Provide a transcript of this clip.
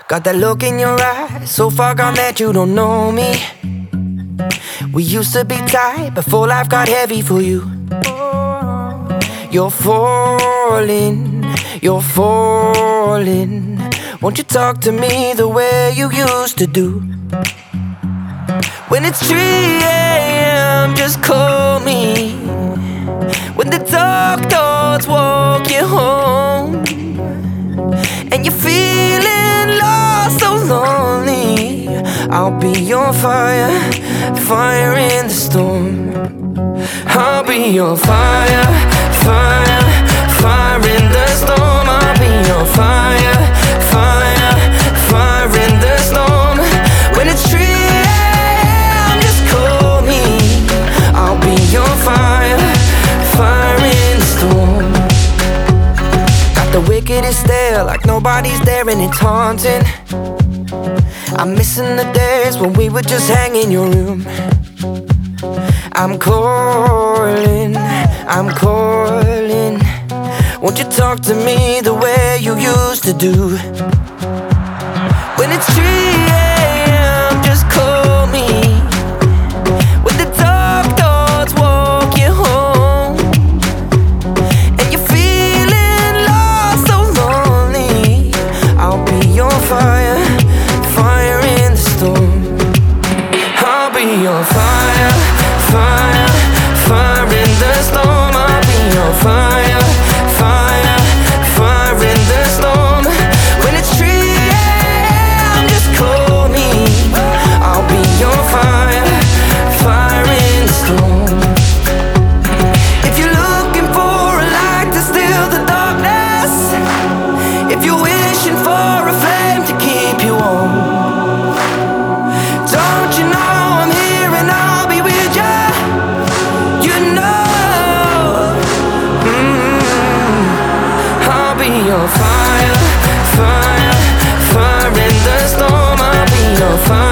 Got that look in your eye, so far gone that you don't know me. We used to be tight before life got heavy for you. You're falling, you're falling. Won't you talk to me the way you used to do? When it's 3 a.m., just call me. When the dark thoughts walk you home and you're feeling lost, so lonely, I'll be your fire, fire in the storm. I'll be your fire, fire, fire in the storm. I'll be your fire, fire, fire in the storm. When it's 3 a.m., just call me. I'll be your fire, fire in the storm. Got the wickedest stare, like nobody's there and it's haunting. I'm missing the days when we would just hang in your room. I'm calling, I'm calling. Won't you talk to me the way you used to do? When it's 3 a.m., just call me. When the dark thoughts walk you home and you're feeling lost, so lonely, I'll be your fire, fire in the storm. I'll be your fire, fire, fire in the storm. I'll be your fire, fire, fire in the storm. When it's 3 a.m., just call me. I'll be your fire, fire in the storm. If you're looking for a light to still the darkness, if you're wishing for a flame to keep you warm, don't you know I'm here and I'll be with you? You know, I'll be your fire, fire, fire in the storm. I'll be your fire.